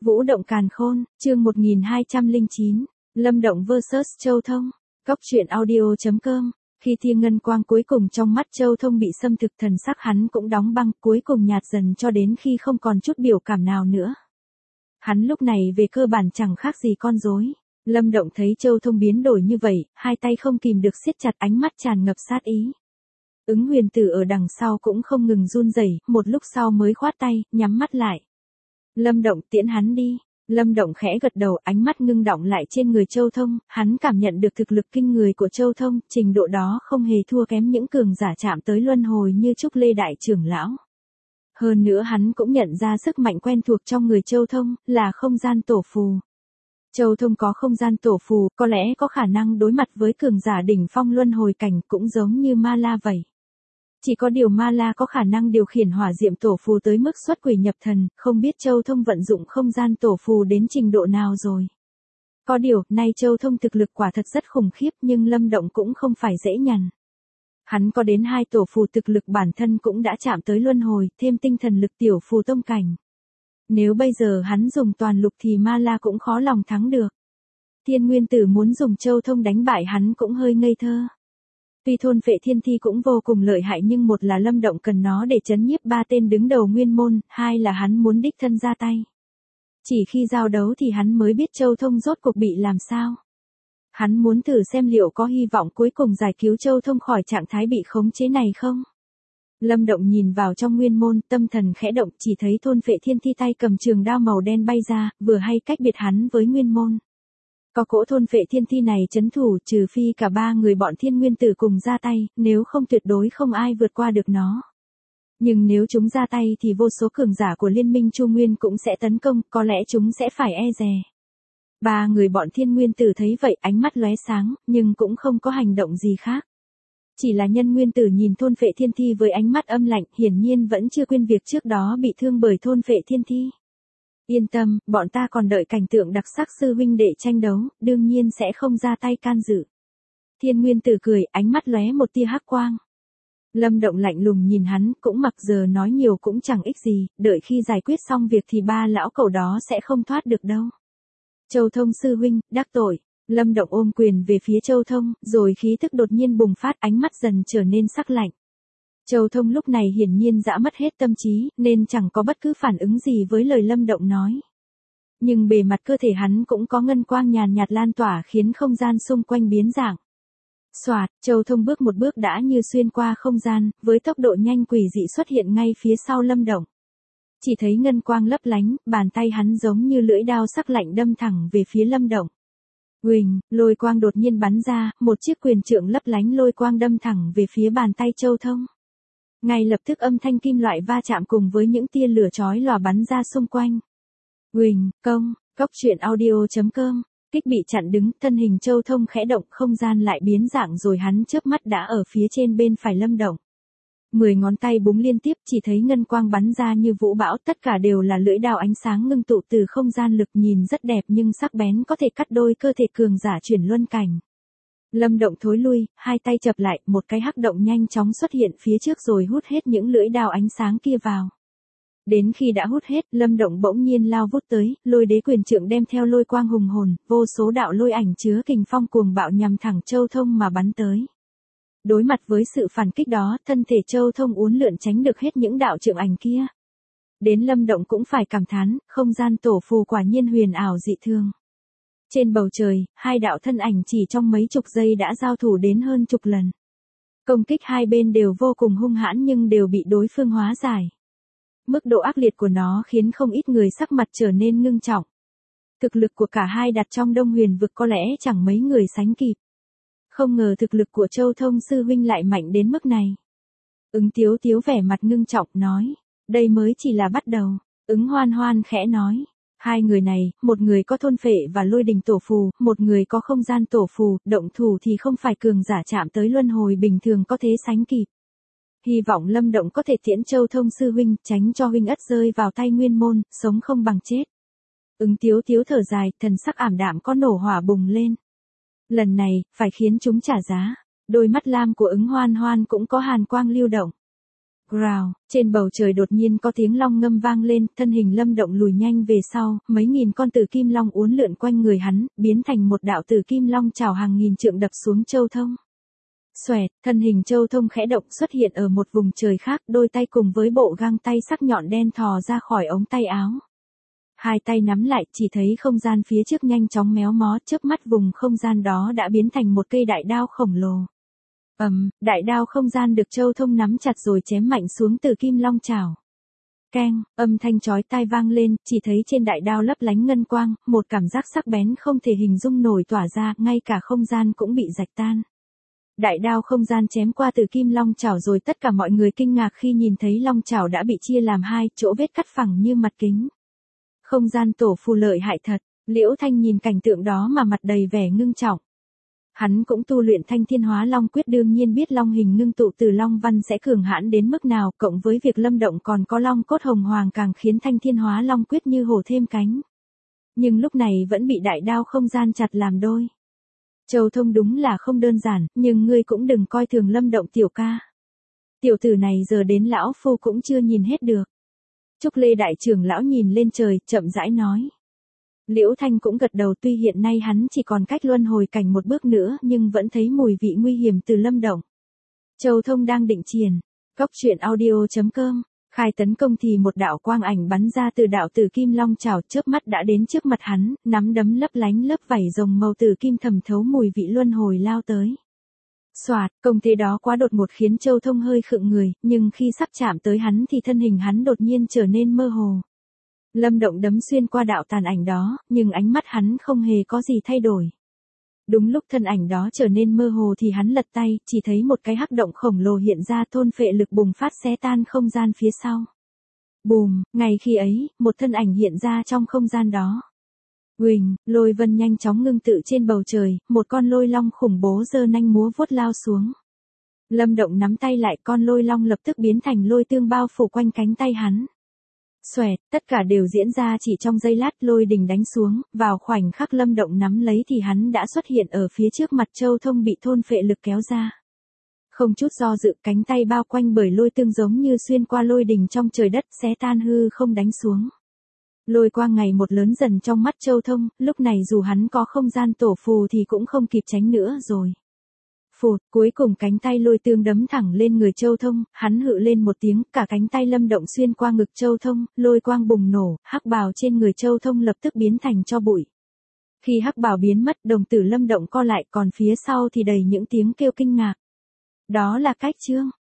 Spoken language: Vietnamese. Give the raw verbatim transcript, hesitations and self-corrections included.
Vũ động càn khôn, chương một nghìn hai trăm lẻ chín, Lâm Động versus Châu Thông. Cóc truyện audio chấm com. Khi tia ngân quang cuối cùng trong mắt Châu Thông bị xâm thực, thần sắc hắn cũng đóng băng, cuối cùng nhạt dần cho đến khi không còn chút biểu cảm nào nữa. Hắn lúc này về cơ bản chẳng khác gì con rối. Lâm Động thấy Châu Thông biến đổi như vậy, hai tay không kìm được siết chặt, ánh mắt tràn ngập sát ý. Ứng Huyền Tử ở đằng sau cũng không ngừng run rẩy, một lúc sau mới khoát tay, nhắm mắt lại. Lâm Động, tiễn hắn đi. Lâm Động khẽ gật đầu, ánh mắt ngưng đọng lại trên người Châu Thông, hắn cảm nhận được thực lực kinh người của Châu Thông, trình độ đó không hề thua kém những cường giả chạm tới luân hồi như Trúc Lê đại trưởng lão. Hơn nữa hắn cũng nhận ra sức mạnh quen thuộc trong người Châu Thông, là không gian tổ phù. Châu Thông có không gian tổ phù, có lẽ có khả năng đối mặt với cường giả đỉnh phong luân hồi cảnh, cũng giống như Ma La vậy. Chỉ có điều Ma La có khả năng điều khiển hỏa diệm tổ phù tới mức xuất quỷ nhập thần, không biết Châu Thông vận dụng không gian tổ phù đến trình độ nào rồi. Có điều, nay Châu Thông thực lực quả thật rất khủng khiếp, nhưng Lâm Động cũng không phải dễ nhằn. Hắn có đến hai tổ phù, thực lực bản thân cũng đã chạm tới luân hồi, thêm tinh thần lực tiểu phù tông cảnh. Nếu bây giờ hắn dùng toàn lực thì Ma La cũng khó lòng thắng được. Thiên Nguyên Tử muốn dùng Châu Thông đánh bại hắn cũng hơi ngây thơ. Tuy thôn phệ thiên thi cũng vô cùng lợi hại, nhưng một là Lâm Động cần nó để trấn nhiếp ba tên đứng đầu nguyên môn, hai là hắn muốn đích thân ra tay. Chỉ khi giao đấu thì hắn mới biết Châu Thông rốt cuộc bị làm sao. Hắn muốn thử xem liệu có hy vọng cuối cùng giải cứu Châu Thông khỏi trạng thái bị khống chế này không. Lâm Động nhìn vào trong nguyên môn, tâm thần khẽ động, chỉ thấy thôn phệ thiên thi tay cầm trường đao màu đen bay ra, vừa hay cách biệt hắn với nguyên môn. Có cỗ thôn phệ thiên thi này trấn thủ, trừ phi cả ba người bọn Thiên Nguyên Tử cùng ra tay, nếu không tuyệt đối không ai vượt qua được nó. Nhưng nếu chúng ra tay thì vô số cường giả của Liên minh Chu Nguyên cũng sẽ tấn công, có lẽ chúng sẽ phải e dè. Ba người bọn Thiên Nguyên Tử thấy vậy, ánh mắt lóe sáng, nhưng cũng không có hành động gì khác. Chỉ là Nhân Nguyên Tử nhìn thôn phệ thiên thi với ánh mắt âm lạnh, hiển nhiên vẫn chưa quên việc trước đó bị thương bởi thôn phệ thiên thi. Yên tâm, bọn ta còn đợi cảnh tượng đặc sắc sư huynh đệ tranh đấu, đương nhiên sẽ không ra tay can dự. Thiên Nguyên Tử cười, ánh mắt lóe một tia hắc quang. Lâm Động lạnh lùng nhìn hắn, cũng mặc giờ nói nhiều cũng chẳng ích gì, đợi khi giải quyết xong việc thì ba lão cẩu đó sẽ không thoát được đâu. Châu Thông sư huynh, đắc tội. Lâm Động ôm quyền về phía Châu Thông, rồi khí tức đột nhiên bùng phát, ánh mắt dần trở nên sắc lạnh. Châu Thông lúc này hiển nhiên đã mất hết tâm trí, nên chẳng có bất cứ phản ứng gì với lời Lâm Động nói. Nhưng bề mặt cơ thể hắn cũng có ngân quang nhàn nhạt lan tỏa, khiến không gian xung quanh biến dạng. Soạt, Châu Thông bước một bước đã như xuyên qua không gian, với tốc độ nhanh quỷ dị xuất hiện ngay phía sau Lâm Động. Chỉ thấy ngân quang lấp lánh, bàn tay hắn giống như lưỡi đao sắc lạnh đâm thẳng về phía Lâm Động. Huỳnh, lôi quang đột nhiên bắn ra, một chiếc quyền trượng lấp lánh lôi quang đâm thẳng về phía bàn tay Châu Thông. Ngay lập tức âm thanh kim loại va chạm cùng với những tia lửa chói lòa bắn ra xung quanh. Huỳnh, công, cóc truyện audio chấm com. Kích bị chặn đứng, thân hình Châu Thông khẽ động, không gian lại biến dạng rồi hắn chớp mắt đã ở phía trên bên phải Lâm Động. Mười ngón tay búng liên tiếp, chỉ thấy ngân quang bắn ra như vũ bão, tất cả đều là lưỡi đao ánh sáng ngưng tụ từ không gian lực, nhìn rất đẹp nhưng sắc bén, có thể cắt đôi cơ thể cường giả chuyển luân cảnh. Lâm Động thối lui, hai tay chập lại, một cái hắc động nhanh chóng xuất hiện phía trước rồi hút hết những lưỡi đao ánh sáng kia vào. Đến khi đã hút hết, Lâm Động bỗng nhiên lao vút tới, lôi đế quyền trượng đem theo lôi quang hùng hồn, vô số đạo lôi ảnh chứa kình phong cuồng bạo nhằm thẳng Châu Thông mà bắn tới. Đối mặt với sự phản kích đó, thân thể Châu Thông uốn lượn tránh được hết những đạo trượng ảnh kia. Đến Lâm Động cũng phải cảm thán, không gian tổ phù quả nhiên huyền ảo dị thường. Trên bầu trời, hai đạo thân ảnh chỉ trong mấy chục giây đã giao thủ đến hơn chục lần. Công kích hai bên đều vô cùng hung hãn nhưng đều bị đối phương hóa giải. Mức độ ác liệt của nó khiến không ít người sắc mặt trở nên ngưng trọng. Thực lực của cả hai đặt trong Đông Huyền vực có lẽ chẳng mấy người sánh kịp. Không ngờ thực lực của Châu Thông sư huynh lại mạnh đến mức này. Ứng Tiếu Tiếu vẻ mặt ngưng trọng nói, đây mới chỉ là bắt đầu. Ứng Hoan Hoan khẽ nói, hai người này, một người có thôn phệ và lôi đình tổ phù, một người có không gian tổ phù, động thủ thì không phải cường giả chạm tới luân hồi bình thường có thể sánh kịp. Hy vọng Lâm Động có thể tiễn Châu Thông sư huynh, tránh cho huynh ất rơi vào tay nguyên môn, sống không bằng chết. Ứng Tiếu Tiếu thở dài, thần sắc ảm đạm có nổ hỏa bùng lên. Lần này, phải khiến chúng trả giá. Đôi mắt lam của Ứng Hoan Hoan cũng có hàn quang lưu động. Rào, trên bầu trời đột nhiên có tiếng long ngâm vang lên, thân hình Lâm Động lùi nhanh về sau, mấy nghìn con tử kim long uốn lượn quanh người hắn, biến thành một đạo tử kim long chảo hàng nghìn trượng đập xuống Châu Thông. Xoẹt, thân hình Châu Thông khẽ động xuất hiện ở một vùng trời khác, đôi tay cùng với bộ găng tay sắc nhọn đen thò ra khỏi ống tay áo. Hai tay nắm lại, chỉ thấy không gian phía trước nhanh chóng méo mó, chớp mắt vùng không gian đó đã biến thành một cây đại đao khổng lồ. Ầm, um, đại đao không gian được Châu Thông nắm chặt rồi chém mạnh xuống từ kim long chảo. Keng, âm thanh chói tai vang lên, chỉ thấy trên đại đao lấp lánh ngân quang, một cảm giác sắc bén không thể hình dung nổi tỏa ra, ngay cả không gian cũng bị rạch tan. Đại đao không gian chém qua từ kim long chảo rồi, tất cả mọi người kinh ngạc khi nhìn thấy long chảo đã bị chia làm hai, chỗ vết cắt phẳng như mặt kính. Không gian tổ phù lợi hại thật, Liễu Thanh nhìn cảnh tượng đó mà mặt đầy vẻ ngưng trọng. Hắn cũng tu luyện Thanh Thiên Hóa Long Quyết, đương nhiên biết long hình ngưng tụ từ long văn sẽ cường hãn đến mức nào, cộng với việc Lâm Động còn có long cốt hồng hoàng càng khiến Thanh Thiên Hóa Long Quyết như hổ thêm cánh. Nhưng lúc này vẫn bị đại đao không gian chặt làm đôi. Châu Thông đúng là không đơn giản, nhưng ngươi cũng đừng coi thường Lâm Động tiểu ca. Tiểu tử này giờ đến lão phu cũng chưa nhìn hết được. Trúc Lê đại trưởng lão nhìn lên trời, chậm rãi nói. Liễu Thanh cũng gật đầu, tuy hiện nay hắn chỉ còn cách luân hồi cảnh một bước nữa nhưng vẫn thấy mùi vị nguy hiểm từ Lâm Động. Châu Thông đang định triển. Cóc truyện audio chấm com. Khai tấn công thì một đạo quang ảnh bắn ra từ đạo tử kim long chảo, chớp mắt đã đến trước mặt hắn, nắm đấm lấp lánh lớp vảy rồng màu tử kim thẩm thấu mùi vị luân hồi lao tới. Soạt, công thế đó quá đột ngột khiến Châu Thông hơi khựng người, nhưng khi sắp chạm tới hắn thì thân hình hắn đột nhiên trở nên mơ hồ. Lâm Động đấm xuyên qua đạo tàn ảnh đó, nhưng ánh mắt hắn không hề có gì thay đổi. Đúng lúc thân ảnh đó trở nên mơ hồ thì hắn lật tay, chỉ thấy một cái hắc động khổng lồ hiện ra, thôn phệ lực bùng phát xé tan không gian phía sau. Bùm, ngay khi ấy, một thân ảnh hiện ra trong không gian đó. Uỳnh, lôi vân nhanh chóng ngưng tụ trên bầu trời, một con lôi long khủng bố giơ nanh múa vuốt lao xuống. Lâm Động nắm tay lại, con lôi long lập tức biến thành lôi tương bao phủ quanh cánh tay hắn. Xoẹt, tất cả đều diễn ra chỉ trong giây lát, lôi đình đánh xuống, vào khoảnh khắc Lâm Động nắm lấy thì hắn đã xuất hiện ở phía trước mặt Châu Thông bị thôn phệ lực kéo ra. Không chút do dự, cánh tay bao quanh bởi lôi tương giống như xuyên qua lôi đình trong trời đất, xé tan hư không đánh xuống. Lôi quang ngày một lớn dần trong mắt Châu Thông, lúc này dù hắn có không gian tổ phù thì cũng không kịp tránh nữa rồi. Phụt, cuối cùng cánh tay lôi tương đấm thẳng lên người Châu Thông, hắn hự lên một tiếng, cả cánh tay Lâm Động xuyên qua ngực Châu Thông, lôi quang bùng nổ, hắc bào trên người Châu Thông lập tức biến thành tro bụi. Khi hắc bào biến mất, đồng tử Lâm Động co lại, còn phía sau thì đầy những tiếng kêu kinh ngạc. Đó là cách chương.